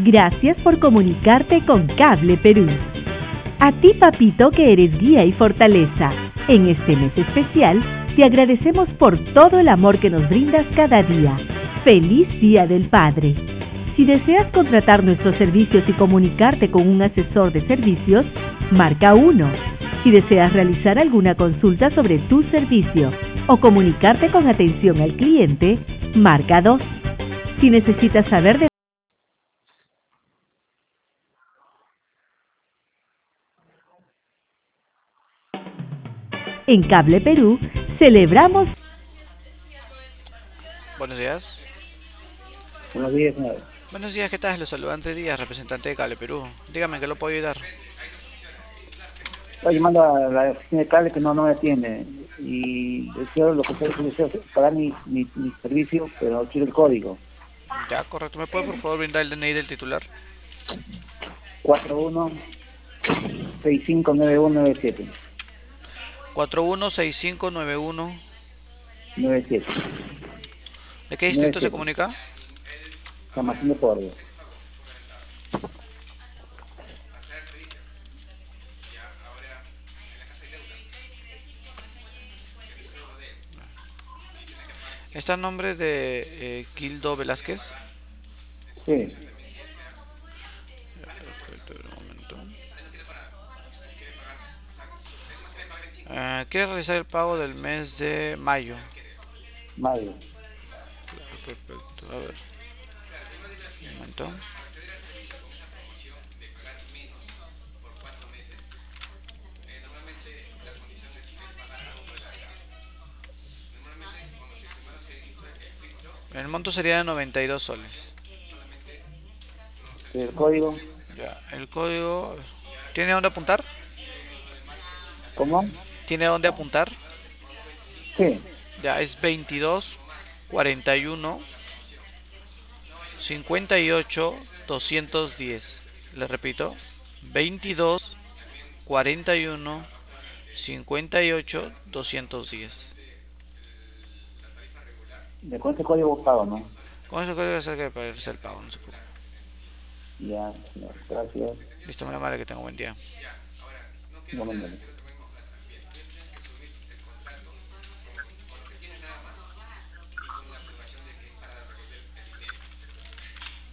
Gracias por comunicarte con Cable Perú. A ti, papito, que eres guía y fortaleza. En este mes especial, te agradecemos por todo el amor que nos brindas cada día. ¡Feliz Día del Padre! Si deseas contratar nuestros servicios y comunicarte con un asesor de servicios, marca 1. Si deseas realizar alguna consulta sobre tu servicio o comunicarte con atención al cliente, marca 2. Si necesitas saber de En Cable Perú, celebramos... Buenos días. Buenos días, señor. Buenos días, ¿qué tal? Los saluda Andrés Díaz, representante de Cable Perú. Dígame, ¿en qué lo puedo ayudar? Estoy llamando a la oficina de cable que no me atiende y deseo lo que deseo pagar mi servicio, pero quiero el código. Ya, correcto. ¿Me puede por favor brindar el DNI del titular? 41659197. 416591. 97. ¿De qué distrito se 97. comunica? San Martín de Porres. ¿Está el nombre de Gildo Velázquez? Sí. Perfecto, un momento. ¿Quiere realizar el pago del mes de mayo? Mayo. Perfecto, a ver. Un momento. El monto sería de 92 soles. ¿El código? Ya, el código... ¿Tiene dónde apuntar? ¿Cómo? ¿Tiene dónde apuntar? Sí. Ya, es 22 41 58 210. Le repito, 22 41 58 210. ¿De cuánto código pago, no? Con eso creo que acerca para hacer el pago, no se preocupe. Ya, señor. Gracias. Listo, me la madre, que tenga buen día. Un momento.